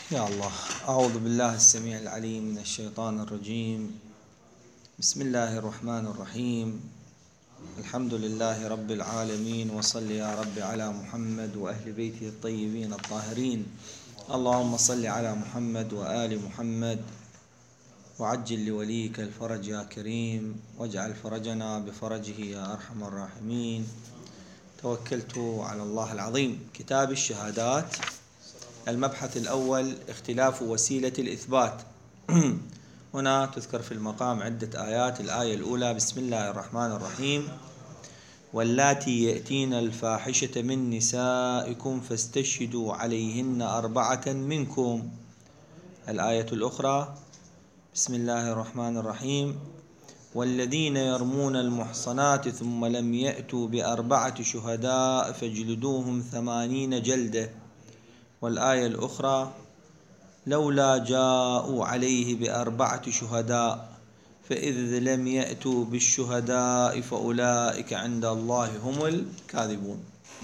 يا الله. أعوذ بالله السميع العليم من الشيطان الرجيم. بسم الله الرحمن الرحيم. الحمد لله رب العالمين، وصل يا رب على محمد وأهل بيته الطيبين الطاهرين. اللهم صل على محمد وآل محمد، وعجل لوليك الفرج يا كريم، واجعل فرجنا بفرجه يا أرحم الراحمين. توكلت على الله العظيم. كتاب الشهادات، المبحث الأول: اختلاف وسيلة الإثبات. هنا تذكر في المقام عدة آيات. الآية الأولى: بسم الله الرحمن الرحيم: واللاتي يأتين الفاحشة من نسائكم فاستشهدوا عليهن 4 منكم. الآية الأخرى: بسم الله الرحمن الرحيم: والذين يرمون المحصنات ثم لم يأتوا ب4 شهداء فاجلدوهم 80 جلدة. والآية الأخرى: لولا جاءوا عليه ب4 شهداء فإذ لم يأتوا بالشهداء فأولئك عند الله هم الكاذبون.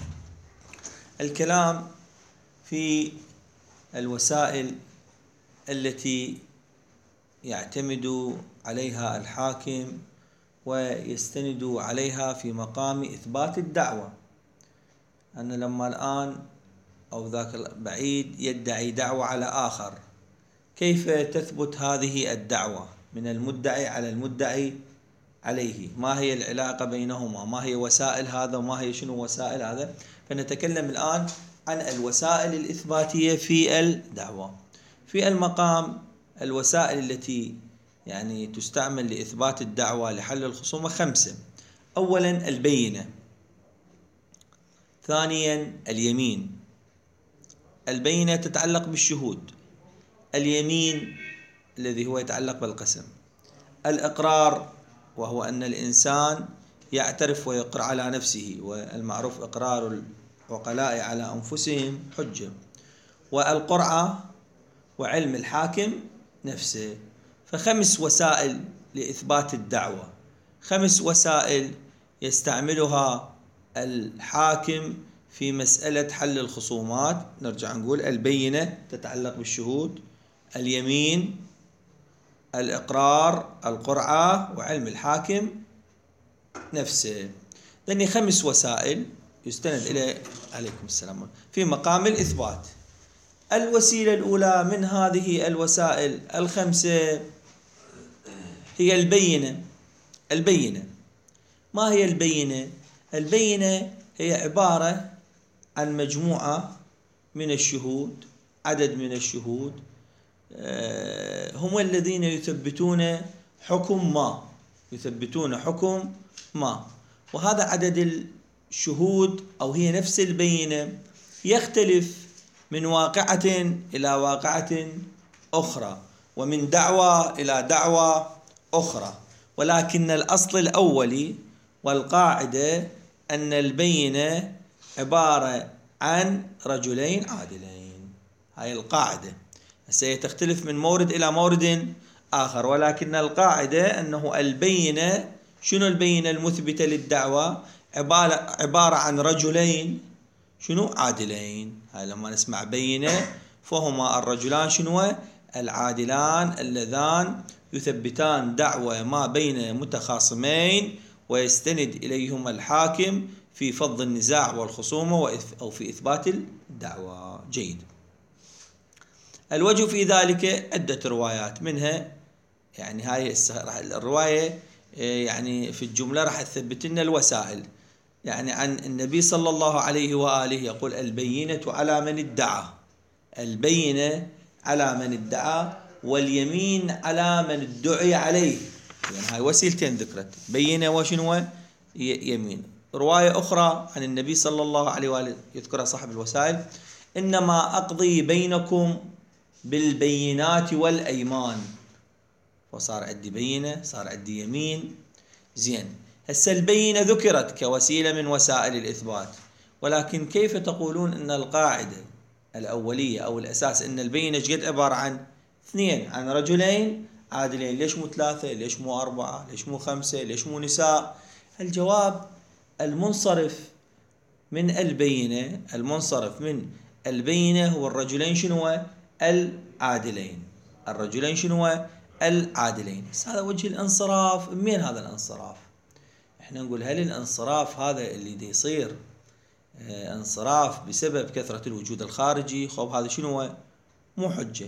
الكلام في الوسائل التي يعتمد عليها الحاكم ويستند عليها في مقام إثبات الدعوة. أن لما الآن أو ذاك بعيد يدعي دعوة على آخر، كيف تثبت هذه الدعوة من المدعي على المدعي عليه؟ ما هي العلاقة بينهما؟ ما هي وسائل هذا وما هي شنو وسائل هذا؟ فنتكلم الآن عن الوسائل الإثباتية في الدعوة. في المقام الوسائل التي تستعمل لإثبات الدعوة لحل الخصومة 5. أولا البينة، ثانيا اليمين. البينة تتعلق بالشهود، اليمين الذي هو يتعلق بالقسم، الإقرار وهو أن الإنسان يعترف ويقر على نفسه، والمعروف إقرار العقلاء على أنفسهم حجة، والقرعة، وعلم الحاكم نفسه. ف5 وسائل لإثبات الدعوة، 5 وسائل يستعملها الحاكم في مسألة حل الخصومات. نرجع نقول: البينة تتعلق بالشهود، اليمين، الإقرار، القرعة، وعلم الحاكم نفسه. لأن 5 وسائل يستند إليه عليكم السلام في مقام الإثبات. الوسيلة الأولى من هذه الوسائل 5 هي البينة. البينة ما هي البينة؟ البينة هي عبارة عن مجموعة من الشهود، عدد من الشهود هم الذين يثبتون حكم ما، يثبتون حكم ما. وهذا عدد الشهود أو هي نفس البينة يختلف من واقعة إلى واقعة أخرى، ومن دعوة إلى دعوة أخرى، ولكن الأصل الأولي والقاعدة أن البينة عبارة عن رجلين عادلين. هاي القاعدة. سيتختلف من مورد إلى مورد آخر، ولكن القاعدة أنه البينة، شنو البينة المثبتة للدعوة؟ عبارة عن رجلين شنو عادلين. هاي لما نسمع بينة فهما الرجلان شنو؟ العادلان اللذان يثبتان دعوة ما بين متخاصمين ويستند إليهما الحاكم في فض النزاع والخصومة أو في إثبات الدعوة. جيد. الوجه في ذلك عدة روايات، منها هاي الرواية في الجملة راح تثبت لنا الوسائل. عن النبي صلى الله عليه وآله يقول: البينة على من ادعى. البينة على من ادعى، واليمين على من ادعي عليه. هاي وسيلتين ذكرت، بينة وشنو؟ يمين. رواية أخرى عن النبي صلى الله عليه وآله يذكرها صاحب الوسائل: إنما أقضي بينكم بالبينات والأيمان. وصار عندي بينة، صار عندي يمين. زين. هسه البينة ذكرت كوسيلة من وسائل الإثبات، ولكن كيف تقولون أن القاعدة الأولية أو الأساس أن البينة قد عبارة عن 2، عن رجلين عادلين؟ ليش مو 3؟ ليش مو 4؟ ليش مو 5؟ ليش مو نساء؟ الجواب: المنصرف من البينة، المنصرف من البينة هو الرجلين شنو؟ العادلين. الرجلين شنو؟ العادلين. هذا وجه الانصراف. منين هذا الانصراف؟ احنا نقول هل الانصراف هذا اللي دي يصير انصراف بسبب كثرة الوجود الخارجي؟ هذا شنو؟ مو حجة.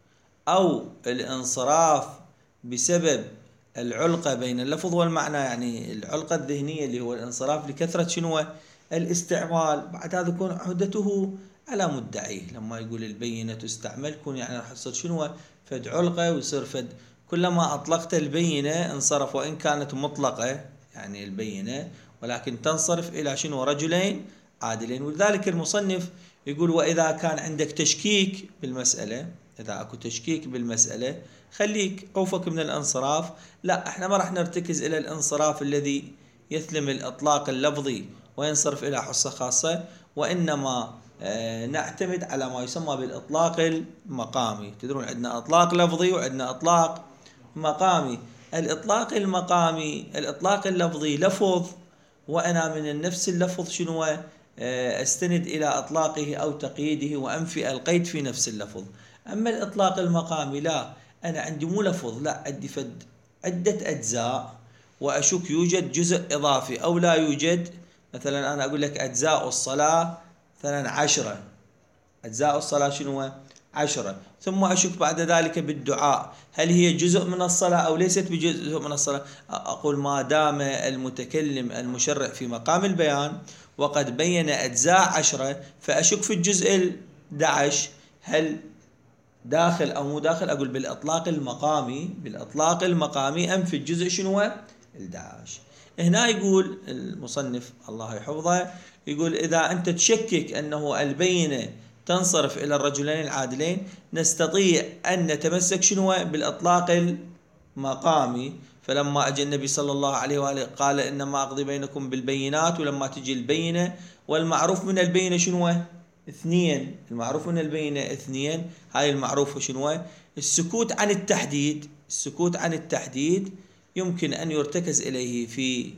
او الانصراف بسبب العلقة بين اللفظ والمعنى، يعني العلقة الذهنية اللي هو الانصراف لكثرة شنو؟ الاستعمال. بعد هذا يكون عهدته على مدعيه. لما يقول البينة تستعمل يكون يعني راح يصير شنو؟ فد علقة، ويصير فد كلما أطلقت البينة انصرف، وإن كانت مطلقة يعني البينة، ولكن تنصرف إلى شنو؟ رجلين عادلين. ولذلك المصنف يقول وإذا كان عندك تشكيك بالمسألة، إذا أكو تشكيك بالمسألة خليك عوفك من الانصراف. لا، احنا ما راح نرتكز إلى الانصراف الذي يثلم الإطلاق اللفظي وينصرف إلى حصة خاصة، وإنما نعتمد على ما يسمى بالإطلاق المقامي. تدرون عندنا إطلاق لفظي وعندنا إطلاق مقامي. الإطلاق المقامي، الإطلاق اللفظي لفظ، وأنا من نفس اللفظ شنو؟ استند إلى إطلاقه أو تقييده وأنفي القيد في نفس اللفظ. أما الإطلاق المقامي لا، أنا عندي مو لفظ، لا، عندي عدة أجزاء، وأشك يوجد جزء إضافي أو لا يوجد. مثلا أنا أقول لك أجزاء الصلاة مثلا 10، أجزاء الصلاة شنو؟ 10. ثم أشك بعد ذلك بالدعاء، هل هي جزء من الصلاة أو ليست بجزء من الصلاة؟ أقول ما دام المتكلم المشرع في مقام البيان وقد بين أجزاء 10، فأشك في الجزء 11 هل داخل أو مو داخل. أقول بالإطلاق المقامي، بالإطلاق المقامي أنفي الجزء شنو؟ 11. هنا يقول المصنف الله يحفظه، يقول إذا أنت تشكك أنه البينة تنصرف إلى الرجلين العادلين، نستطيع أن نتمسك شنو؟ بالإطلاق المقامي. فلما أجى النبي صلى الله عليه وآله قال إنما أقضي بينكم بالبينات، ولما تجي البينة والمعروف من البينة شنو؟ 2. المعروف من البينة 2. هاي المعروف شنو؟ السكوت عن التحديد. السكوت عن التحديد يمكن أن يرتكز إليه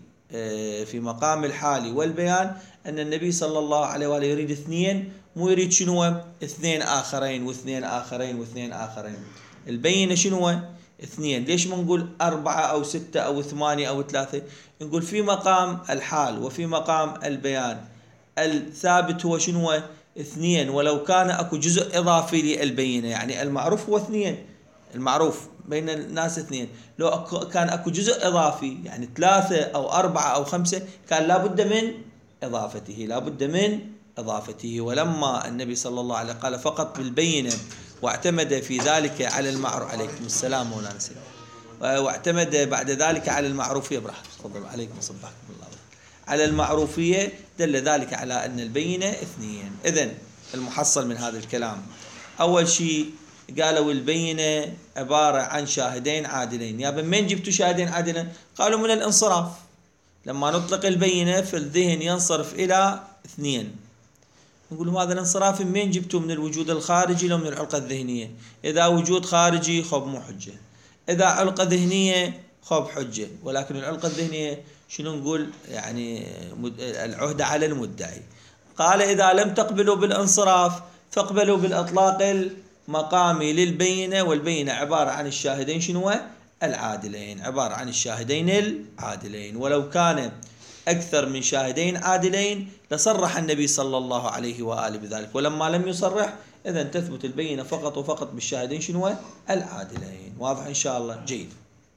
في مقام الحال والبيان أن النبي صلى الله عليه وآله يريد 2، مو يريد شنو؟ 2 آخرين واثنين آخرين واثنين آخرين. البينة شنو؟ 2. ليش ما نقول 4 أو 6 أو 8 أو 3؟ نقول في مقام الحال وفي مقام البيان الثابت هو شنو؟ 2، ولو كان أكو جزء إضافي للبينة. يعني المعروف هو 2، المعروف بين الناس 2، لو كان أكو جزء إضافي يعني 3 أو 4 أو 5 كان لابد من إضافته، لابد من إضافته. ولما النبي صلى الله عليه وسلم قال فقط بالبينة واعتمد في ذلك على المعروف، عليكم السلام مولانا سيدي، واعتمد بعد ذلك على المعروفية، براحتك تفضل، عليكم صبحكم الله، على المعروفية، دل ذلك على أن البينة 2. إذن المحصل من هذا الكلام، أول شيء قالوا البينة عبارة عن شاهدين عادلين. يا من جبتوا شاهدين عادلين؟ قالوا من الانصراف. لما نطلق البينة في الذهن ينصرف إلى 2. نقول هذا الانصراف من جبتوا؟ من الوجود الخارجي لو من العلقة الذهنية؟ إذا وجود خارجي خب مو حجة، إذا علقة ذهنية خب حجة. ولكن العلقة الذهنية شنو نقول؟ يعني العهدة على المدعي. قال إذا لم تقبلوا بالانصراف فاقبلوا بالإطلاق المقامي للبينة، والبينة عبارة عن الشاهدين شنو؟ العادلين، عبارة عن الشاهدين العادلين. ولو كان أكثر من شاهدين عادلين لصرح النبي صلى الله عليه وآله بذلك، ولما لم يصرح إذن تثبت البينة فقط وفقط بالشاهدين شنو؟ العادلين. واضح إن شاء الله؟ جيد.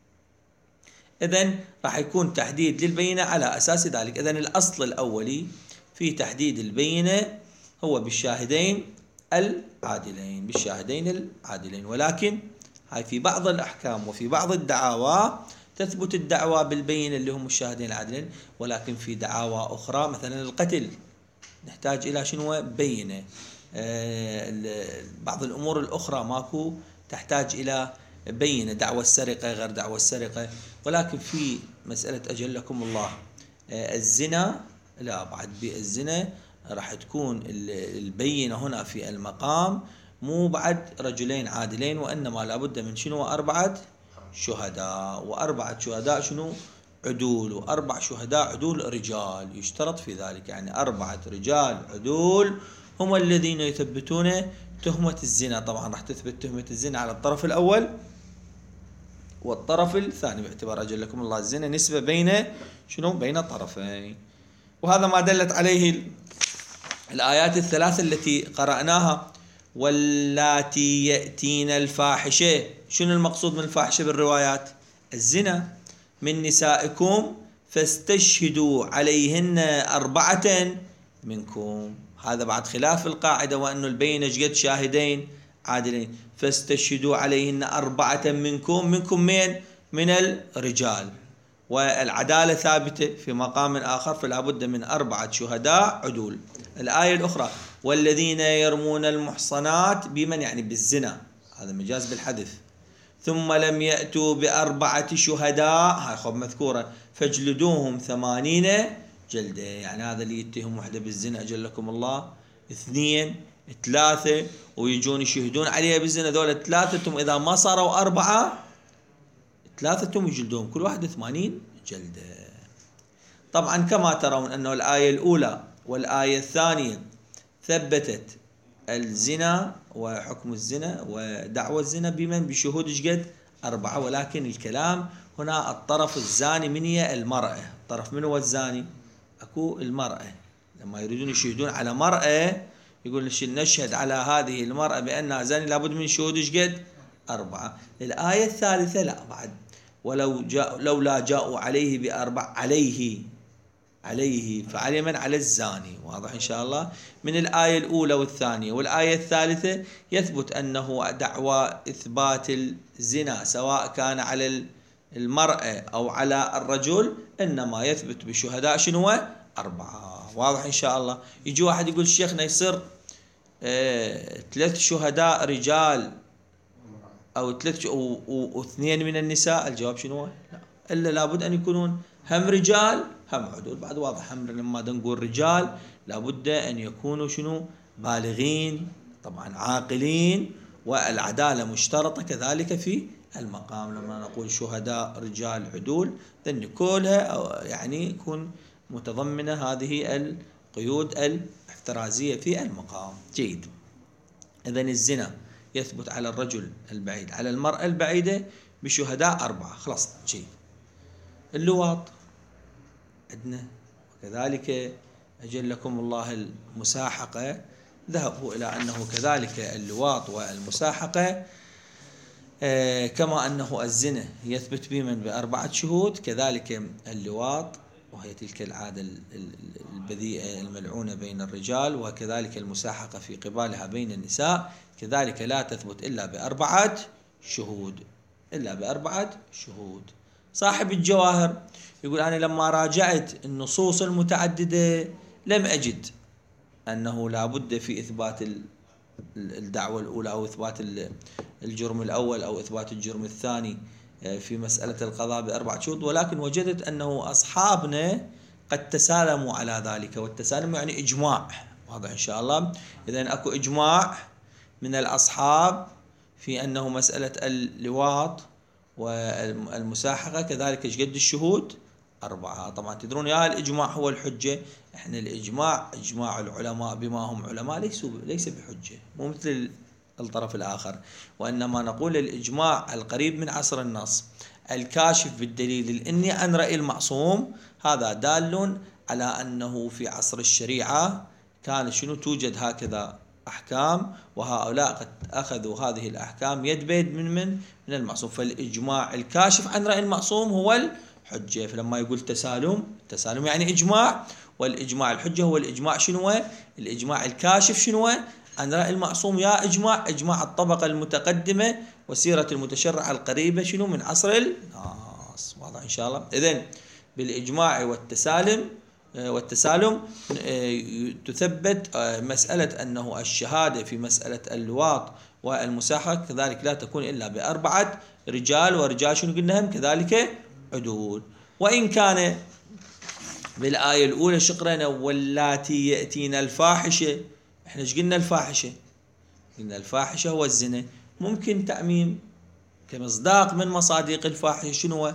إذن راح يكون تحديد للبينة على أساس ذلك. إذن الأصل الأولي في تحديد البينة هو بالشاهدين العادلين، بالشاهدين العادلين. ولكن هاي في بعض الأحكام وفي بعض الدعاوى تثبت الدعوى بالبينة اللي هم الشاهدين العادلين، ولكن في دعاوى أخرى مثلا القتل نحتاج إلى شنو؟ بينة. بعض الأمور الأخرى ماكو تحتاج إلى بينة، دعوى السرقة غير دعوى السرقة. ولكن في مسألة أجلكم الله الزنا لا، بعد بالزنا راح تكون البينة هنا في المقام مو بعد رجلين عادلين، وإنما لابد من شنو؟ 4 شهداء، و4 شهداء شنو؟ عدول، و4 شهداء عدول رجال. يشترط في ذلك يعني 4 رجال عدول هم الذين يثبتون تهمة الزنا. طبعا راح تثبت تهمة الزنا على الطرف الأول والطرف الثاني، باعتبار أجلكم الله الزنا نسبة بين شنو؟ بين طرفين. وهذا ما دلت عليه الآيات الثلاث التي قرأناها. واللاتي يأتين الفاحشة، شنو المقصود من الفاحشة بالروايات؟ الزنا. من نسائكم فاستشهدوا عليهن 4 منكم. هذا بعد خلاف القاعدة، وأن البينة قد شاهدين عادلين. فاستشهدوا عليهن 4 منكم. منكم من الرجال، والعدالة ثابتة في مقام آخر، فلا بد من 4 شهداء عدول. الآية الأخرى والذين يرمون المحصنات بمن؟ يعني بالزنا، هذا مجاز بالحذف. ثم لم يأتوا ب4 شهداء، هاي خب مذكورة، فاجلدوهم 80 جلدة. يعني هذا اللي يتهم وحده بالزنا أجلكم الله 2 3 ويجون يشهدون عليها بالزنا، ذولا 3 إذا ما صاروا 4 3 يجلدوهم كل واحد 80 جلدة. طبعا كما ترون أنه الآية الأولى والآية الثانية ثبتت الزنا وحكم الزنا ودعوى الزنا بمن؟ بشهود قد 4. ولكن الكلام هنا الطرف الزاني من هي؟ المرأة. الطرف من هو الزاني؟ أكو المرأة. لما يريدون يشهدون على مرأة يقول نشهد على هذه المرأة بأنها زانية، لابد من شهود قد 4. الآية الثالثة لا بعد، لولا جاءوا عليه ب4 عليه فعلى من؟ على الزاني. واضح إن شاء الله. من الآية الأولى والثانية والآية الثالثة يثبت أنه دعوى إثبات الزنا سواء كان على المرأة أو على الرجل إنما يثبت بشهداء شنو؟ 4. واضح إن شاء الله. يجي واحد يقول شيخنا يصير 3 شهداء رجال أو 3 و2 من النساء؟ الجواب شنو؟ لا، إلا لابد أن يكونون هم رجال هم عدول. بعد واضح هم لما نقول رجال لابد أن يكونوا شنو؟ بالغين، طبعا عاقلين، والعدالة مشترطة كذلك في المقام. لما نقول شهداء رجال عدول ذن كلها يعني يكون متضمنة هذه القيود الاحترازية في المقام. جيد. إذن الزنا يثبت على الرجل البعيد على المرأة البعيدة بشهداء 4. خلاص. جيد. اللواط عندنا، وكذلك أجلكم الله المساحقة، ذهبوا إلى أنه كذلك اللواط والمساحقة كما أنه الزنا يثبت بمن ب4 شهود، كذلك اللواط، وهي تلك العادة البذيئة الملعونة بين الرجال، وكذلك المساحقة في قبالها بين النساء، كذلك لا تثبت إلا ب4 شهود. إلا ب4 شهود. صاحب الجواهر يقول أنا لما راجعت النصوص المتعددة لم أجد أنه لا بد في إثبات الدعوة الأولى أو إثبات الجرم الأول أو إثبات الجرم الثاني في مسألة القضاء ب4 شهود، ولكن وجدت أنه أصحابنا قد تسالموا على ذلك، والتسالم يعني إجماع. واضح إن شاء الله. إذن أكو إجماع من الأصحاب في أنه مسألة اللواط والمساحقة كذلك ايش قد الشهود؟ 4. طبعا تدرون يا الإجماع هو الحجة. احنا الإجماع إجماع العلماء بما هم علماء ليس بحجة، مو مثل الطرف الآخر، وإنما نقول الإجماع القريب من عصر النص الكاشف بالدليل الإني عن رأي المعصوم، هذا دال على أنه في عصر الشريعة كان شنو؟ توجد هكذا أحكام، وهؤلاء قد أخذوا هذه الأحكام يد بيد من المعصوم. فالإجماع الكاشف عن رأي المعصوم هو الحجة. فلما يقول تسالم يعني إجماع، والإجماع الحجة هو الإجماع شنو؟ الإجماع الكاشف شنو؟ عن رأي المعصوم. يا إجماع الطبقة المتقدمة وسيرة المتشرع القريبة شنو؟ من عصر الناس. واضح إن شاء الله. إذن بالإجماع والتسالم تثبت مسألة أنه الشهادة في مسألة اللواط والمساحقة كذلك لا تكون إلا ب4 رجال، ورجال شنو قلنا هم كذلك عدول. وإن كان بالآية الأولى شقرنا واللاتي يأتين الفاحشة، احنا ايش قلنا الفاحشة؟ قلنا الفاحشة هو الزنا، ممكن تعميم كمصداق من مصادق الفاحشة شنو هو؟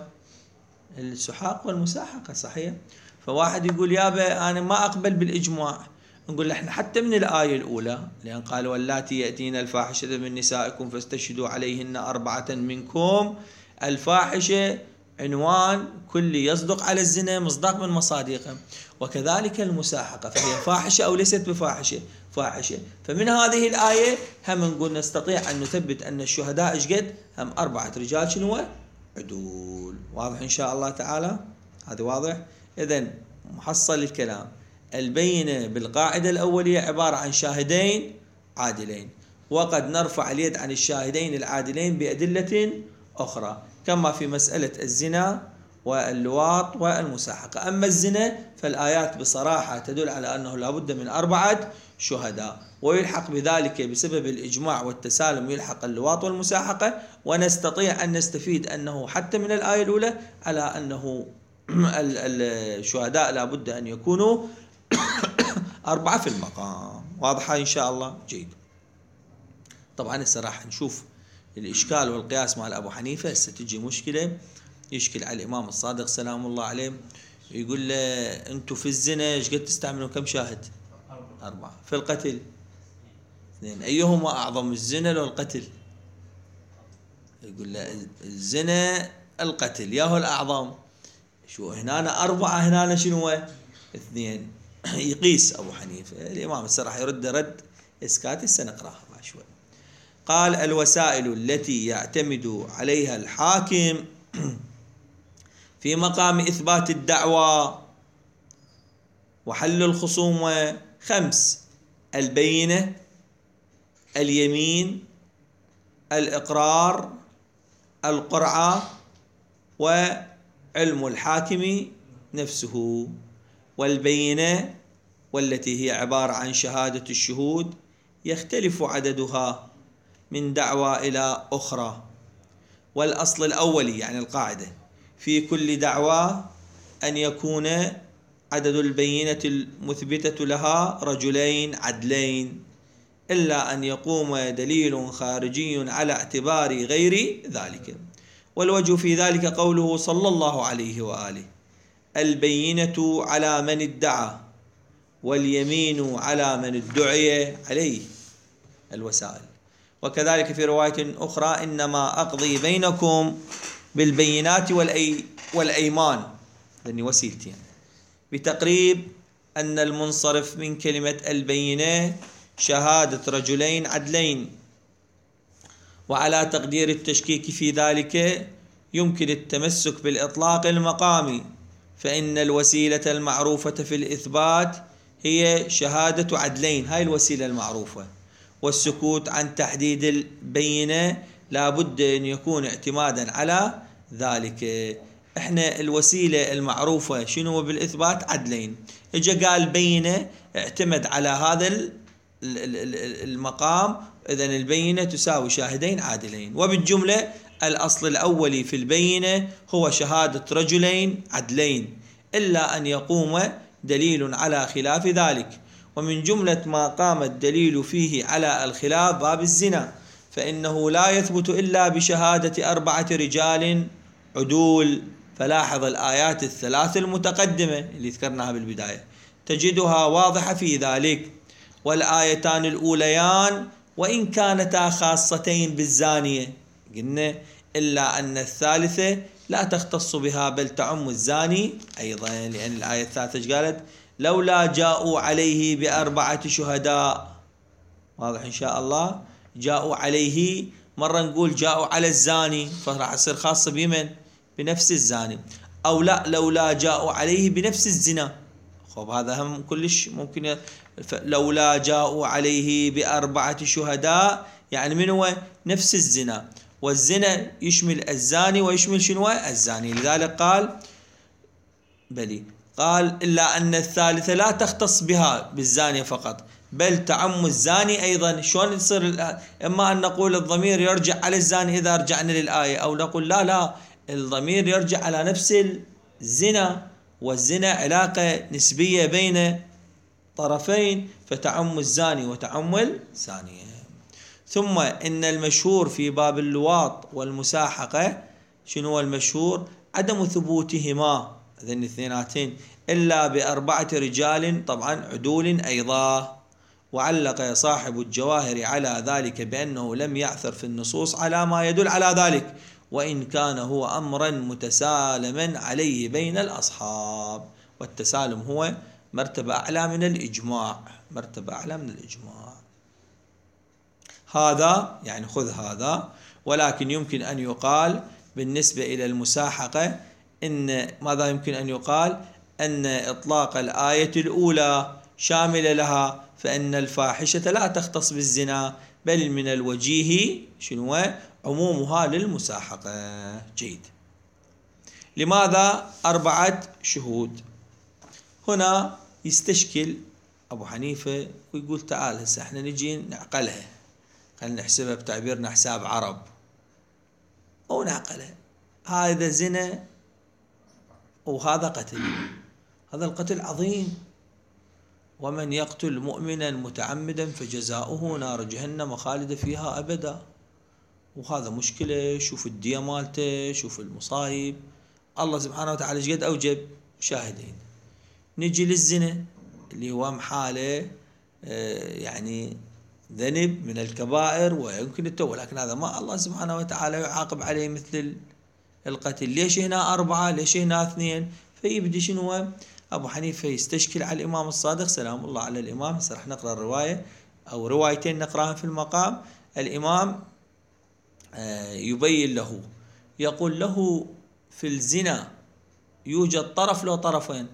السحاق والمساحقة. صحيح. فواحد يقول يابا أنا ما أقبل بالإجماع، نقول احنا حتى من الآية الأولى، لأن قال واللاتي يأتين الفاحشة من نسائكم فاستشهدوا عليهن 4 منكم. الفاحشة عنوان كلي يصدق على الزنا مصداق من مصادقه، وكذلك المساحقة فهي فاحشة أو ليست بفاحشة؟ فاحشة. فمن هذه الآية هم نقول نستطيع أن نثبت أن الشهداء إيش قد؟ هم 4 رجال شنو؟ عدول. واضح إن شاء الله تعالى؟ هذا واضح؟ إذن محصل الكلام، البينة بالقاعدة الأولية عبارة عن شاهدين عادلين، وقد نرفع اليد عن الشاهدين العادلين بأدلة أخرى، كما في مسألة الزنا واللواط والمساحقة. أما الزنا فالآيات بصراحة تدل على أنه لابد من 4 شهداء، ويلحق بذلك بسبب الإجماع والتسالم يلحق اللواط والمساحقة. ونستطيع أن نستفيد أنه حتى من الآية الأولى على أنه الشهداء لابد أن يكونوا 4 في المقام. واضحة إن شاء الله؟ جيد. طبعا هسه راح نشوف الإشكال والقياس مع أبو حنيفة. هسه تجي مشكلة يشكل على الإمام الصادق سلام الله عليه، يقول له أنتم في الزنا إيش قد تستعملون كم شاهد؟ 4. في القتل 2. أيهما أعظم، الزنا لو القتل؟ يقول له الزنا القتل ياهو الأعظم. شو هنا 4 هنا شنو 2. يقيس أبو حنيفة. الإمام الصراحة يرد رد إسكاتي سنقرأها مع شوي. قال الوسائل التي يعتمد عليها الحاكم في مقام إثبات الدعوى وحل الخصومة 5: البينة، اليمين، الإقرار، القرعة، وعلم الحاكم نفسه. والبينة والتي هي عبارة عن شهادة الشهود يختلف عددها من دعوى إلى أخرى. والأصل الأولي يعني القاعدة في كل دعوى أن يكون عدد البينة المثبتة لها رجلين عدلين، إلا أن يقوم دليل خارجي على اعتبار غير ذلك. والوجه في ذلك قوله صلى الله عليه وآله: البينة على من ادعى واليمين على من ادعي عليه. الوسائل. وكذلك في رواية أخرى: إنما أقضي بينكم بالبينات والأيمان، لأني وسيلتين، بتقريب أن المنصرف من كلمة البينة شهادة رجلين عدلين. وعلى تقدير التشكيك في ذلك يمكن التمسك بالإطلاق المقامي، فإن الوسيلة المعروفة في الإثبات هي شهادة عدلين، هاي الوسيلة المعروفة. والسكوت عن تحديد البينة لا بد أن يكون اعتمادا على ذلك. احنا الوسيلة المعروفة شنو بالإثبات؟ عدلين. اجا قال بينة، اعتمد على هذا المقام، إذن البينة تساوي شاهدين عادلين. وبالجملة الأصل الأولي في البينة هو شهادة رجلين عدلين، إلا أن يقوم دليل على خلاف ذلك. ومن جملة ما قام الدليل فيه على الخلاف باب الزنا، فإنه لا يثبت إلا بشهادة 4 رجال عدول. فلاحظ الآيات ال3 المتقدمة اللي ذكرناها بالبداية تجدها واضحة في ذلك. والآيتان الأوليان وإن كانتا خاصتين بالزانية قلنا، إلا أن الثالثة لا تختص بها بل تعم الزاني أيضا، لأن الآية الثالثة قالت: لولا جاءوا عليه ب4 شهداء. واضح إن شاء الله؟ جاءوا عليه، مرة نقول جاءوا على الزاني فراح يصير خاصة بمن؟ بنفس الزاني. أو لا، لولا جاءوا عليه بنفس الزنا. خب هذا هم كلش ممكن. لولا جاءوا عليه ب4 شهداء يعني من هو؟ نفس الزنا، والزنا يشمل الزاني ويشمل شنو؟ الزاني. لذلك قال بلي، قال إلا أن الثالثة لا تختص بها بالزانية فقط بل تعم الزاني أيضا. شلون يصير؟ إما أن نقول الضمير يرجع على الزاني إذا رجعنا للآية، أو نقول لا الضمير يرجع على نفس الزنا، والزنا علاقة نسبية بين طرفين، فتعم الزاني وتعم الزانية. ثم إن المشهور في باب اللواط والمساحقة شنو المشهور؟ عدم ثبوتهما هذين اثنيناتين إلا ب4 رجال طبعا عدول أيضا. وعلق صاحب الجواهر على ذلك بأنه لم يعثر في النصوص على ما يدل على ذلك، وإن كان هو أمرا متسالما عليه بين الأصحاب. والتسالم هو مرتبة أعلى من الإجماع، مرتبة أعلى من الإجماع. هذا يعني خذ هذا. ولكن يمكن أن يقال بالنسبة إلى المساحقة إن ماذا يمكن أن يقال؟ أن إطلاق الآية الأولى شامل لها، فإن الفاحشة لا تختص بالزنا، بل من الوجيه شنو عمومها للمساحقة. جيد. لماذا 4 شهود؟ هنا يستشكل أبو حنيفة ويقول تعال هسه احنا نجي نعقلها، خلينا نحسبها بتعبيرنا حساب عرب أو نعقلها. هذا زنا وهذا قتل، هذا القتل عظيم، ومن يقتل مؤمنا متعمدا فجزاؤه نار جهنم خالد فيها أبدا. وهذا مشكلة. شوف الدية مالته، شوف المصايب. الله سبحانه وتعالى ايش قد أوجب؟ شاهدين. نجي للزنا اللي هو محاله يعني ذنب من الكبائر ويمكن التوبة، لكن هذا ما الله سبحانه وتعالى يعاقب عليه مثل القتل. ليش هنا 4 ليش هنا 2؟ فيبدي شنو أبو حنيفة يستشكل على الإمام الصادق سلام الله على الإمام. هسه راح نقرأ الرواية أو روايتين نقرأها في المقام. الإمام يبين له، يقول له في الزنا يوجد طرف لو طرفين؟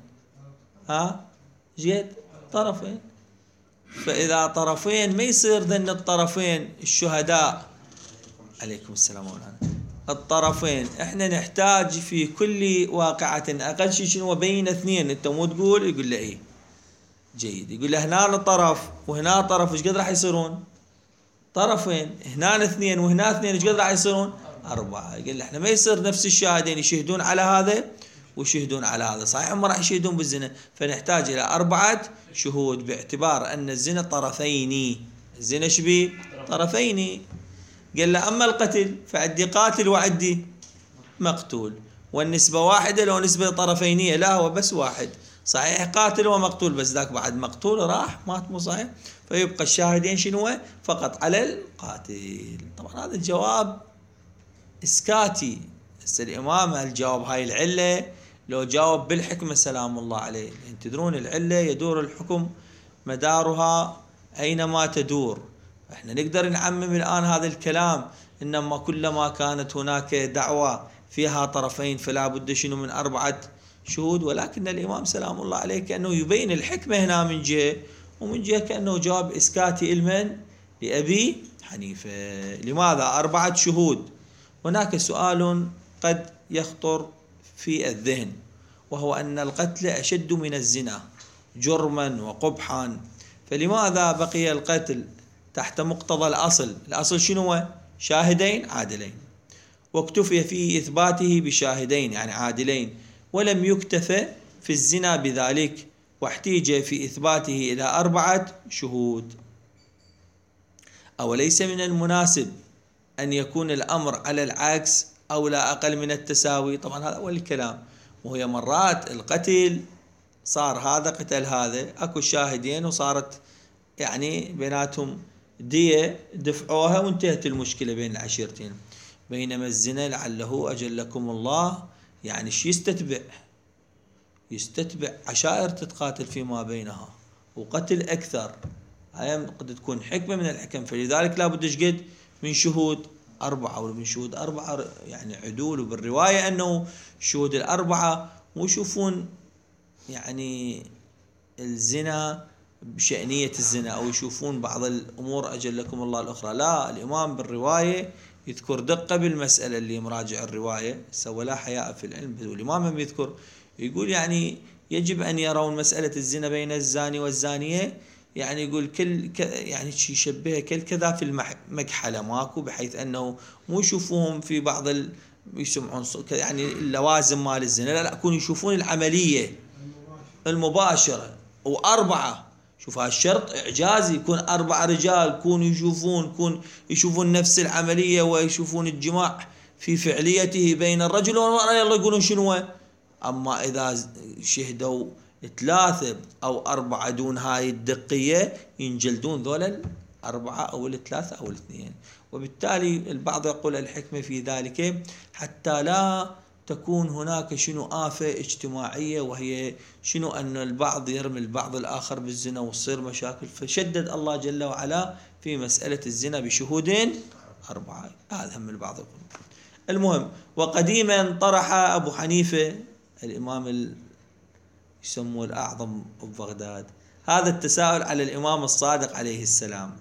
جيد طرفين. فإذا طرفين ما يصير ذن الطرفين الشهداء. عليكم السلام مولانا. الطرفين احنا نحتاج في كل واقعة اقل شيء شنو بين 2. انت مو تقول يقول له ايه جيد، يقول له هنا طرف وهنا طرف ايش قد راح يصيرون؟ طرفين. هنا 2 وهنا 2 ايش قد راح يصيرون؟ 4. يقول له احنا ما يصير نفس الشاهدين يشهدون على هذا ويشهدون على هذا، صحيح هم راح يشهدون بالزنا، فنحتاج الى 4 شهود باعتبار ان الزنا طرفين. الزنا شبيه؟ طرفين. قال له أما القتل فعدي قاتل وعدي مقتول، والنسبة واحدة لو نسبة طرفينية، لا هو بس واحد، صحيح قاتل ومقتول بس ذاك بعد مقتول راح مات مو صحيح، فيبقى الشاهدين شنو فقط على القاتل. طبعا هذا الجواب إسكاتي. هسه الإمام هل جاوب هاي العلة؟ لو جاوب بالحكمة سلام الله عليه. يعني تدرون العلة يدور الحكم مدارها أينما تدور. احنا نقدر نعمم الآن هذا الكلام، إنما كلما كانت هناك دعوة فيها طرفين فلا بد شنو من 4 شهود. ولكن الإمام سلام الله عليه كأنه يبين الحكمة هنا من جهة، ومن جهة كأنه جواب إسكاتي إلمن لأبي حنيفة. لماذا 4 شهود؟ هناك سؤال قد يخطر في الذهن، وهو أن القتل أشد من الزنا جرما وقبحا، فلماذا بقي القتل تحت مقتضى الأصل؟ الأصل شنو؟ شاهدين عادلين، واكتفي في إثباته بشاهدين يعني عادلين، ولم يكتفى في الزنا بذلك، واحتيج في إثباته إلى 4 شهود. أوليس من المناسب أن يكون الأمر على العكس أو لا أقل من التساوي؟ طبعا هذا أول الكلام. وهي مرات القتل صار هذا قتل هذا، أكو شاهدين وصارت يعني بيناتهم دية دفعوها وانتهت المشكلة بين العشيرتين. بينما الزنا لعله أجلكم الله يعني شي يستتبع عشائر تتقاتل فيما بينها وقتل أكثر. هاي قد تكون حكمة من الحكم، فلذلك لا بد شقد من شهود 4 أو من شهود 4 يعني عدول. وبالرواية أنه شهود 4 مو يشوفون يعني الزنا بشأنية الزنا أو يشوفون بعض الأمور أجلكم الله الأخرى، لا، الإمام بالرواية يذكر دقة بالمسألة اللي مراجع الرواية سوى لا حياء في العلم. والإمام يذكر يقول يعني يجب أن يرون مسألة الزنا بين الزاني والزانية، يعني يقول يعني يشبهها كذا في المكحلة ماكو، بحيث أنه مو يشوفوهم في بعض يسمعون يعني اللوازم مال الزنا، لا يكونوا يشوفون العملية المباشرة. و4 شوف هالشرط إعجازي، يكون 4 رجال يكونوا يشوفون نفس العملية ويشوفون الجماع في فعليته بين الرجل والمرأة، يلا يقولون شنو أما إذا شهدوا 3 أو 4 دون هاي الدقية ينجلدون ذولا 4 أو 3 أو 2. وبالتالي البعض يقول الحكمة في ذلك حتى لا تكون هناك آفة اجتماعية، وهي أن البعض يرمي البعض الآخر بالزنا وتصير مشاكل، فشدد الله جل وعلا في مسألة الزنا بشهود 4. هذا هم البعض يقول. المهم، وقديما طرح أبو حنيفة الإمام يسموه الأعظم ببغداد هذا التساؤل على الإمام الصادق عليه السلام،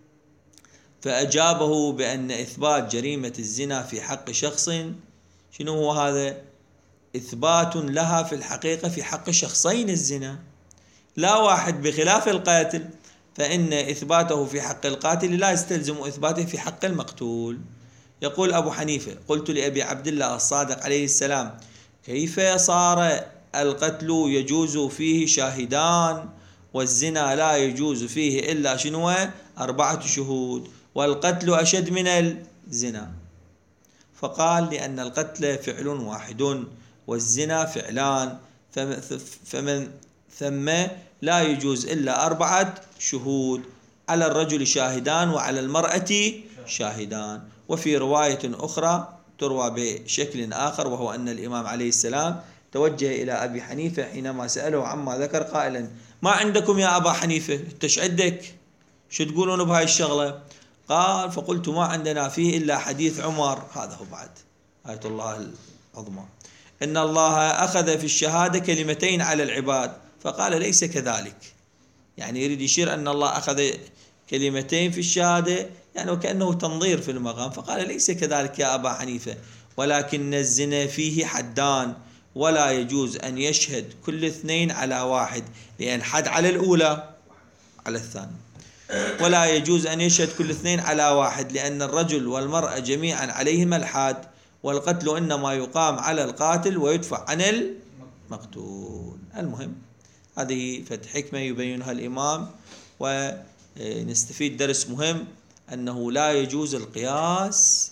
فأجابه بأن إثبات جريمة الزنا في حق شخص شنو هو هذا؟ إثبات لها في الحقيقة في حق شخصين الزنا لا واحد، بخلاف القاتل فإن إثباته في حق القاتل لا يستلزم إثباته في حق المقتول. يقول أبو حنيفة: قلت لأبي عبد الله الصادق عليه السلام: كيف صار القتل يجوز فيه شاهدان والزنا لا يجوز فيه إلا 4 شهود، والقتل أشد من الزنا؟ فقال: لأن القتل فعل واحد والزنا فعلان، فمن ثم لا يجوز إلا 4 شهود، على الرجل شاهدان وعلى المرأة شاهدان. وفي رواية أخرى تروى بشكل آخر، وهو أن الإمام عليه السلام توجه إلى أبي حنيفة حينما سأله عما ذكر قائلا: ما عندكم يا أبا حنيفة؟ إيش عندك؟ شو تقولون بهاي الشغلة؟ قال: فقلت: ما عندنا فيه إلا حديث عمر، هذا هو بعد آية الله العظمى، إن الله أخذ في الشهادة 2 كلمات على العباد. فقال: ليس كذلك، يعني يريد يشير أن الله أخذ 2 كلمات في الشهادة، يعني وكأنه تنظير في المقام. فقال: ليس كذلك يا أبا حنيفة، ولكن الزنا فيه حدان، ولا يجوز أن يشهد كل 2 على 1، لأن حد على الأولى على الثانية، ولا يجوز أن يشهد كل 2 على 1، لأن الرجل والمرأة جميعا عليهما الحد، والقتل إنما يقام على القاتل ويدفع عن المقتول. المهم، هذه حكمة يبينها الإمام، ونستفيد درس مهم، أنه لا يجوز القياس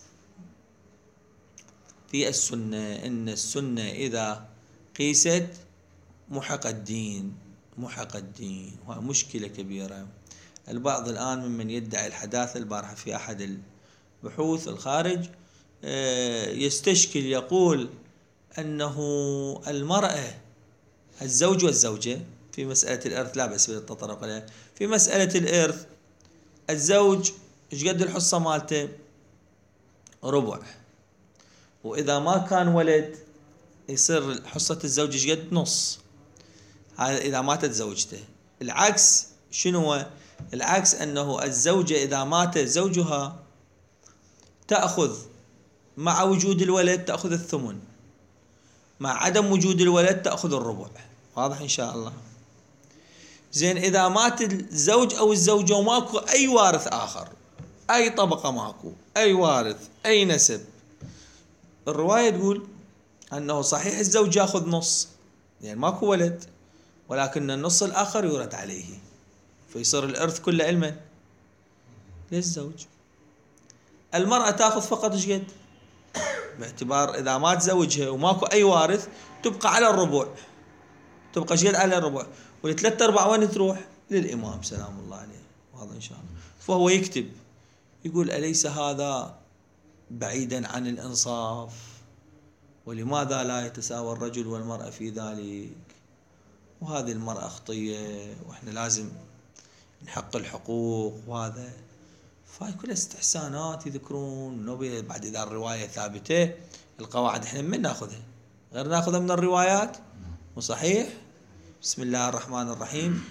في السنة، إن السنة إذا قيست محق الدين، وهي مشكلة كبيرة. البعض الآن ممن يدعي الحداثة، البارحة في أحد البحوث الخارج يستشكل، يقول أنه المرأة الزوج والزوجة في مسألة الإرث، لا بأس بالتطرق عليها، في مسألة الإرث الزوج إيش قد الحصة مالته؟ 1/4، وإذا ما كان ولد يصير حصة الزوج إيش قد؟ نص، هذا إذا ماتت زوجته. العكس شنو هو؟ العكس أنه الزوجة إذا مات زوجها تأخذ مع وجود الولد تأخذ 8، مع عدم وجود الولد تأخذ 1/4. واضح إن شاء الله؟ زين، إذا مات الزوج أو الزوجة وماكو أي وارث آخر، أي طبقة ماكو، أي وارث، أي نسب، الرواية تقول أنه صحيح الزوج يأخذ نص يعني ماكو ولد، ولكن النص الآخر يورث عليه، فيصير الإرث كله لمن؟ للزوج. المرأة تأخذ فقط إيش قد؟ باعتبار إذا مات زوجها وماكو أي وارث تبقى على 1/4، تبقى إيش قد؟ على 1/4، وال3/4 وين تروح؟ للإمام سلام الله عليه، وهذا إن شاء الله. فهو يكتب يقول: أليس هذا بعيدا عن الإنصاف؟ ولماذا لا يتساوى الرجل والمرأة في ذلك؟ وهذه المرأة خطية، وإحنا لازم نحق الحقوق، وهذا فهاي كلها استحسانات يذكرون نبي. بعد إذا الرواية ثابتة، القواعد إحنا من ناخذها؟ غير ناخذها من الروايات، وصحيح. بسم الله الرحمن الرحيم: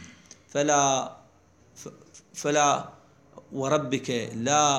فلا وربك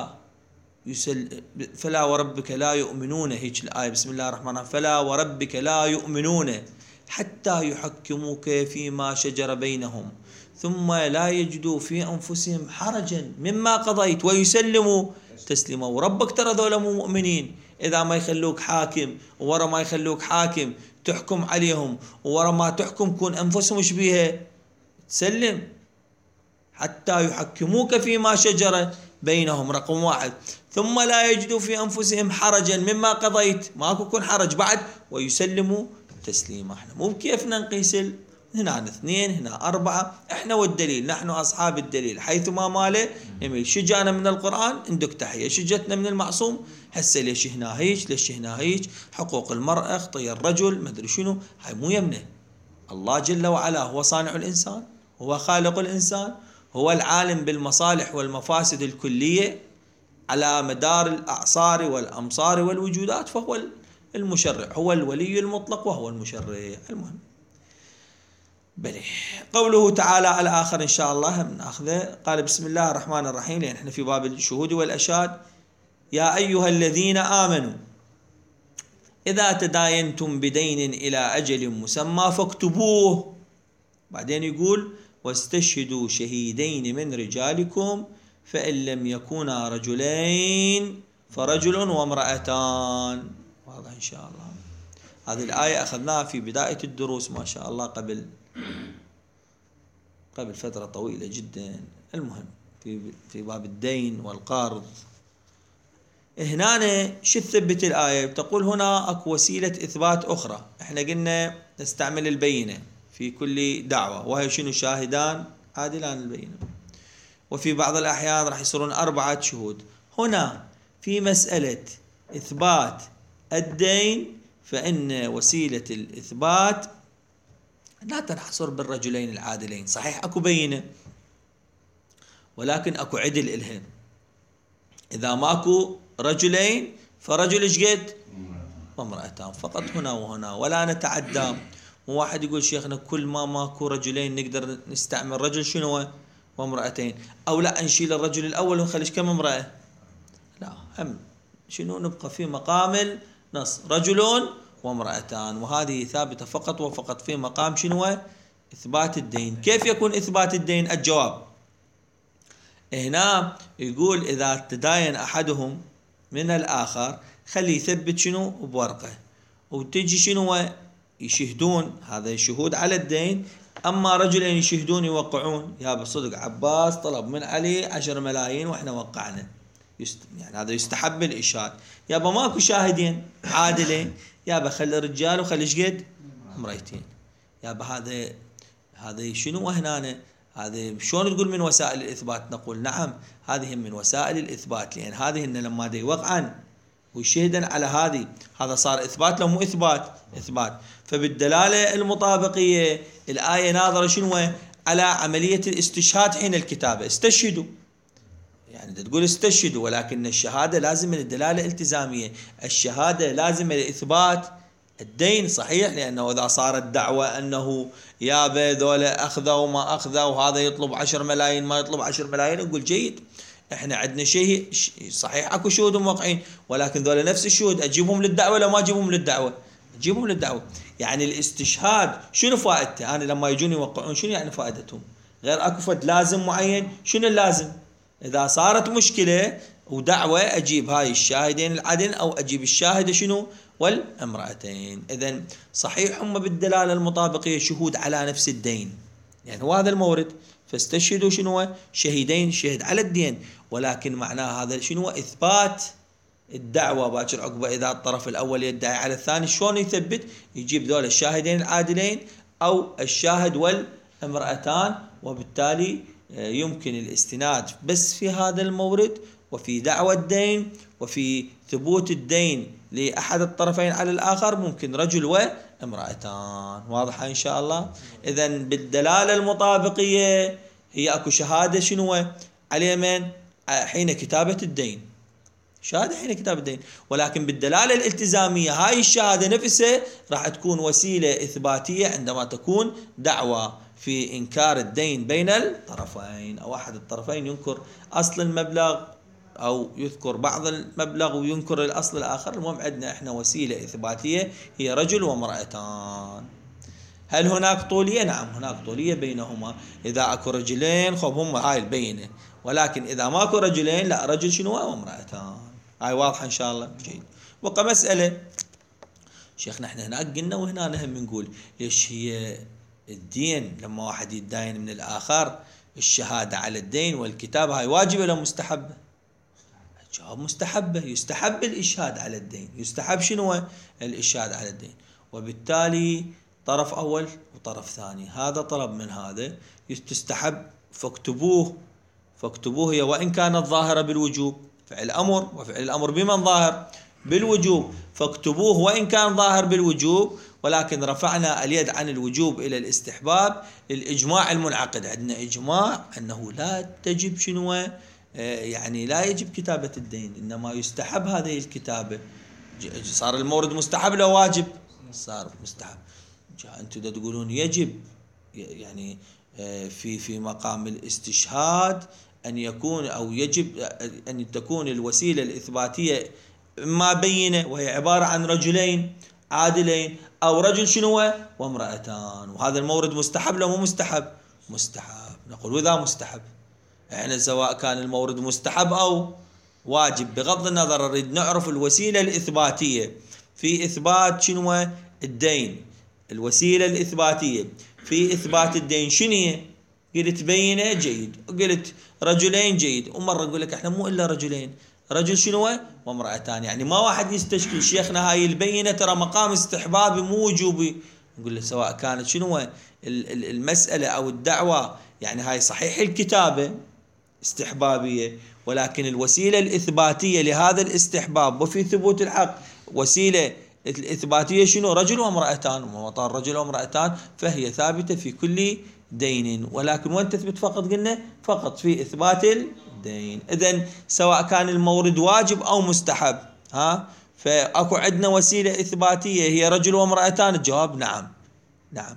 لا يؤمنون، هيك الآية بسم الله الرحمن الرحيم: فلا وربك لا يؤمنون حتى يحكموك فيما شجر بينهم ثم لا يجدوا في أنفسهم حرجا مما قضيت ويسلموا تسليما. وربك ترى ذولا مو مؤمنين إذا ما يخلوك حاكم، ورا ما يخلوك حاكم تحكم عليهم، ورا ما تحكم كون أنفسهم إيش بيها تسلم، حتى يحكموك فيما شجر بينهم، رقم 1، ثم لا يجدوا في أنفسهم حرجا مما قضيت، ماكو يكون حرج بعد، ويسلموا التسليمة. احنا مو بكيفنا نقيس هنا 2 هنا 4، احنا والدليل، نحن اصحاب الدليل حيثما ماله يميل. شجانا من القرآن ندق تحية، شجتنا من المعصوم هسه ليش هنا هيك ليش هنا هيك، حقوق المرأة خطي الرجل مدري شنو، هاي مو يمنا. الله جل وعلا هو صانع الإنسان، هو خالق الإنسان، هو العالم بالمصالح والمفاسد الكلية على مدار الأعصار والأمصار والوجودات، فهو المشرع، هو الولي المطلق وهو المشرع. المهم بلي قوله تعالى الآخر إن شاء الله هم ناخذه. قال بسم الله الرحمن الرحيم، لأن احنا في باب الشهود والأشهاد. يا أيها الذين آمنوا إذا تداينتم بدين إلى أجل مسمى فاكتبوه. بعدين يقول واستشهدوا شهيدين من رجالكم فإن لم يكونا رجلين فرجل وامرأتان. واضح إن شاء الله. هذه الآية أخذناها في بداية الدروس ما شاء الله قبل فترة طويلة جدا. المهم في باب الدين والقرض. هنا شو تثبت الآية؟ تقول هنا اكو وسيلة إثبات أخرى. احنا قلنا نستعمل البينة في كل دعوة، وهي شنو؟ شاهدان عادلان البينة، وفي بعض الأحيان راح يصيرون 4 شهود. هنا في مسألة إثبات الدين فإن وسيلة الإثبات لا تنحصر بالرجلين العادلين. صحيح اكو بينة ولكن اكو عدل إلهن. إذا ماكو رجلين فرجل ايش قد؟ وامرأتان فقط هنا وهنا، ولا نتعدى. مو واحد يقول شيخنا كل ما ماكو رجلين نقدر نستعمل رجل شنو وامرأتين، او لا نشيل الرجل الاول ونخليش كم امرأة. لا، هم شنو نبقى في مقام النص رجل وامرأتان، وهذه ثابتة فقط وفقط في مقام شنو؟ إثبات الدين. كيف يكون إثبات الدين؟ الجواب هنا يقول إذا تداين أحدهم من الآخر خلي يثبت شنو؟ بورقة، وتجي شنو؟ يشهدون، هذا شهود على الدين. أما رجلين يشهدون يوقعون، يا بصدق عباس طلب من علي 10 ملايين وإحنا وقعنا، يعني هذا يستحب الإشهاد. يابا ماكو شاهدين عادلين، يابا خلي رجال وخلي ايش قد؟ امرأتين. يابا هذا شنو هنا؟ هذا شلون تقول من وسائل الإثبات؟ نقول نعم هذه من وسائل الإثبات، لأن هذه إن لما دي وقعا ويشهدن على هذه هذا صار إثبات لو مو إثبات. فبالدلالة المطابقية الآية ناظرة شنو؟ على عملية الاستشهاد حين الكتابة. استشهدوا، يعني تقول استشهدوا، ولكن الشهادة لازم الدلالة التزامية، الشهادة لازم لإثبات الدين. صحيح، لأنه إذا صارت دعوة أنه يابا ذولا أخذوا ما أخذوا وهذا يطلب 10 ملايين ما يطلب 10 ملايين، نقول جيد، احنا عندنا شيء صحيح اكو شهود موقعين، ولكن ذولا نفس الشهود اجيبهم للدعوة ولا ما اجيبهم للدعوة؟ اجيبهم للدعوة. يعني الاستشهاد شنو فائدته؟ انا لما يجون يوقعون شنو يعني فائدتهم؟ غير اكو فد لازم معين. شنو اللازم؟ إذا صارت مشكلة ودعوة أجيب هاي الشاهدين العدل أو أجيب الشاهدة شنو؟ والامرأتين. إذن صحيح هم بالدلالة المطابقية شهود على نفس الدين، يعني هو هذا المورد. فاستشهدوا شنو؟ شهيدين، شهد على الدين، ولكن معناه هذا شنو؟ إثبات الدعوة باكر عقبة. إذا الطرف الأول يدعي على الثاني شلون يثبت؟ يجيب ذول الشاهدين العادلين أو الشاهد والامرأتان، وبالتالي يمكن الاستناد بس في هذا المورد، وفي دعوى الدين وفي ثبوت الدين لأحد الطرفين على الآخر ممكن رجل وامرأتان. واضحة إن شاء الله؟ إذن بالدلالة المطابقية هي أكو شهادة شنو على من؟ حين كتابة الدين، شهادة حين كتابة الدين. ولكن بالدلالة الالتزامية هاي الشهادة نفسها راح تكون وسيلة إثباتية عندما تكون دعوة في إنكار الدين بين الطرفين، أو أحد الطرفين ينكر أصل المبلغ أو يذكر بعض المبلغ وينكر الأصل الآخر. المهم عندنا إحنا وسيلة إثباتية هي رجل وامرأتان. هل هناك طولية؟ نعم هناك طولية بينهما. إذا أكو رجلين خب هم هاي البينة، ولكن إذا ماكو رجلين لا، رجل شنو وامرأتان. هاي واضحة إن شاء الله؟ جيد. وقع مسألة شيخنا احنا هناك قلنا وهنا نهم نقول ليش هي الدين لما واحد يتداين من الآخر الشهادة على الدين والكتابة هاي واجبة ولا مستحبة؟ الجواب مستحبة. يستحب الإشهاد على الدين. يستحب شنو؟ الإشهاد على الدين. وبالتالي طرف أول وطرف ثاني، هذا طلب من هذا، تستحب فاكتبوه هي وإن كانت ظاهرة بالوجوب، فعل أمر، وفعل الأمر بمن ظاهر؟ بالوجوب، فاكتبوه وإن كان ظاهر بالوجوب، ولكن رفعنا اليد عن الوجوب إلى الاستحباب للإجماع المنعقد. عندنا إجماع أنه لا تجب شنو؟ يعني لا يجب كتابة الدين، إنما يستحب هذه الكتابة. صار المورد مستحب لو واجب؟ صار مستحب. أنتم تقولون يجب، يعني في مقام الاستشهاد أن يكون، أو يجب أن تكون الوسيلة الإثباتية إما بينة، وهي عبارة عن رجلين عادلين، أو رجل شنو وامرأتان، وهذا المورد مستحب لو مو مستحب؟ مستحب. نقول وإذا مستحب، احنا سواء كان المورد مستحب أو واجب، بغض النظر نريد نعرف الوسيلة الإثباتية في إثبات شنو الدين. الوسيلة الإثباتية في إثبات الدين شنو؟ قلت بينة، جيد. قلت رجلين، جيد. ومرة نقول لك احنا مو إلا رجلين، رجل شنو وامرأتان، يعني ما واحد يستشكل شيخنا هاي البينة ترى مقام استحبابي مو وجوبي. نقول له سواء كانت شنو المسألة أو الدعوة، يعني هاي صحيح الكتابة استحبابية، ولكن الوسيلة الإثباتية لهذا الاستحباب وفي ثبوت الحق، وسيلة الإثباتية شنو؟ رجل وامرأتان، ومطار رجل وامرأتان فهي ثابتة في كل دين، ولكن وين تثبت فقط؟ قلنا فقط في إثبات الدين. إذن سواء كان المورد واجب أو مستحب، فأكو عندنا وسيلة إثباتية هي رجل وامرأتان. الجواب نعم، نعم.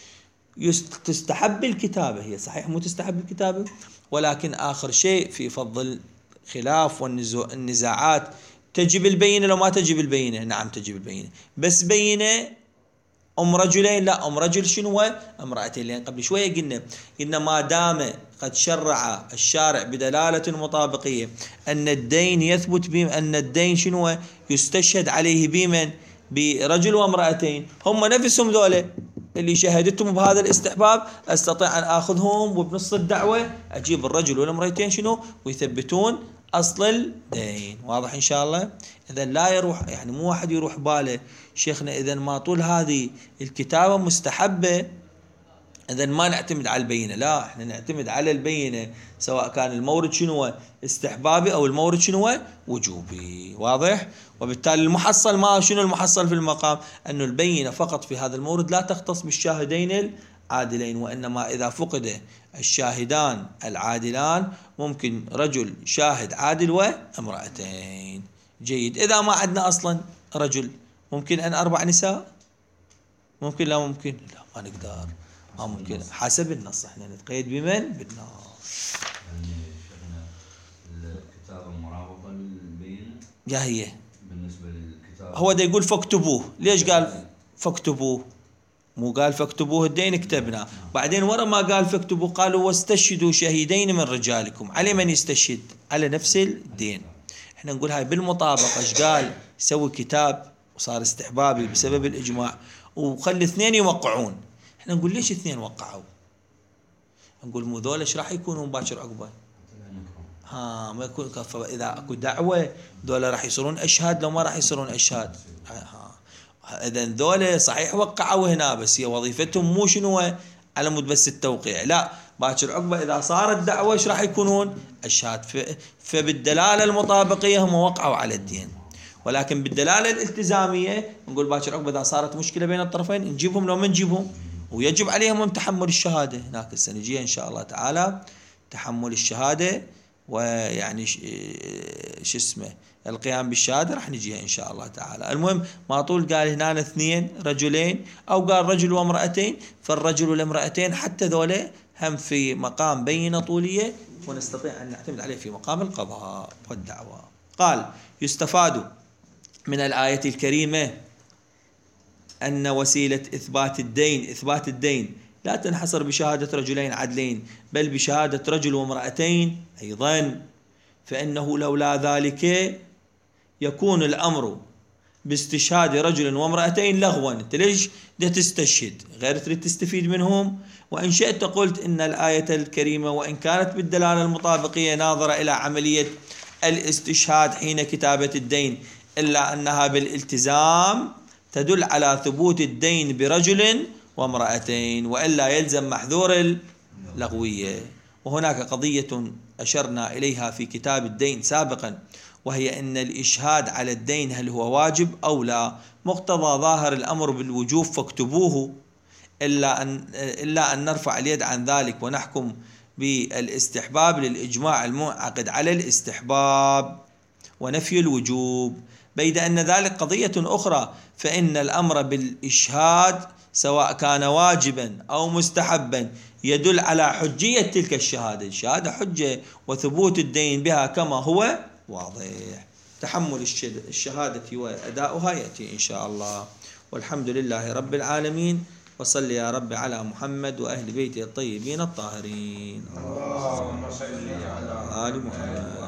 تستحب الكتابة، هي صحيح مو تستحب الكتابة، ولكن آخر شيء في فضل خلاف والنزاعات، تجب البينة لو ما تجب البينة؟ نعم تجب البينة، بس بينة أم رجلين؟ لا، أم رجل شنو امرأتين. لأن قبل شوية قلنا ما دام قد شرع الشارع بدلالة مطابقية أن الدين يثبت أن الدين شنو يستشهد عليه بمن؟ برجل وامرأتين، هم نفسهم ذولا اللي شهدتهم بهذا الاستحباب، استطيع ان اخذهم وبنص الدعوه اجيب الرجل والامرأتين شنو ويثبتون اصل الدين. واضح ان شاء الله؟ اذا لا يروح، يعني مو واحد يروح باله شيخنا اذا ما طول هذه الكتابه مستحبه اذا ما نعتمد على البينه. لا، احنا نعتمد على البينه سواء كان المورد شنو استحبابي او المورد شنو وجوبي. واضح؟ وبالتالي المحصل ما شنو المحصل في المقام؟ انه البينه فقط في هذا المورد لا تختص بالشاهدين العادلين، وانما اذا فقد الشاهدان العادلان ممكن رجل شاهد عادل وامرأتين. جيد. اذا ما عندنا اصلا رجل، ممكن ان 4 نساء؟ ممكن لا ممكن؟ لا، ما نقدر، ما ممكن حسب النص، احنا نتقيد بمن؟ بالنص. يعني الكتابة مرافقة للبينة؟ يا هي بالنسبة للكتابة هو دا يقول فاكتبوه، ليش قال فاكتبوه؟ مو قال فاكتبوه الدين كتبنا، بعدين ورا ما قال فاكتبوه قالوا واستشهدوا شهيدين من رجالكم. على من يستشهد؟ على نفس الدين. احنا نقول هاي بالمطابقة. ايش قال؟ يسوي كتاب وصار استحبابي بسبب الإجماع، وخلي 2 يوقعون. احنا نقول ليش 2 وقعوا؟ نقول مو ذولا ايش راح يكونون باكر عقبه؟ ما يكون اذا اكو دعوه ذولا راح يصيرون اشهاد لو ما راح يصيرون اشهاد. اذا ذولا صحيح وقعوا هنا، بس هي وظيفتهم مو شنو على مود بس التوقيع، لا، باكر عقبه اذا صارت دعوه ايش راح يكونون؟ اشهاد. فبالدلاله المطابقيه هم وقعوا على الدين، ولكن بالدلاله الالتزاميه نقول باكر عقبه اذا صارت مشكله بين الطرفين نجيبهم لو ما نجيبهم، ويجب عليهم تحمل الشهاده. هناك السنجيه ان شاء الله تعالى تحمل الشهاده، ويعني شو اسمه القيام بالشهاده راح نجيها ان شاء الله تعالى. المهم ما طول قال هنا 2 رجلين او قال رجل وامرأتين، فالرجل والامرأتين حتى ذولا هم في مقام بينه طوليه، ونستطيع ان نعتمد عليه في مقام القضاء والدعوه. قال يستفاد من الآية الكريمة أن وسيلة إثبات الدين لا تنحصر بشهادة رجلين عدلين، بل بشهادة رجل وامرأتين أيضا، فإنه لولا ذلك يكون الأمر باستشهاد رجل وامرأتين لغوا. أنت ليش ده تستشهد؟ غير تريد تستفيد منهم. وإن شئت قلت إن الآية الكريمة وإن كانت بالدلالة المطابقية ناظرة إلى عملية الاستشهاد حين كتابة الدين، إلا أنها بالالتزام تدل على ثبوت الدين برجل وامرأتين، وإلا يلزم محذور اللغوية. وهناك قضية أشرنا إليها في كتاب الدين سابقا، وهي أن الإشهاد على الدين هل هو واجب أو لا؟ مقتضى ظاهر الأمر بالوجوب فاكتبوه، إلا أن نرفع اليد عن ذلك ونحكم بالاستحباب للإجماع المنعقد على الاستحباب ونفي الوجوب، بيد أن ذلك قضية أخرى، فإن الأمر بالإشهاد سواء كان واجبا أو مستحبا يدل على حجية تلك الشهادة. الشهادة حجة وثبوت الدين بها كما هو واضح. تحمل الشهادة وأداؤها يأتي إن شاء الله. والحمد لله رب العالمين، وصل يا رب على محمد وأهل بيته الطيبين الطاهرين. اللهم صل على آل محمد.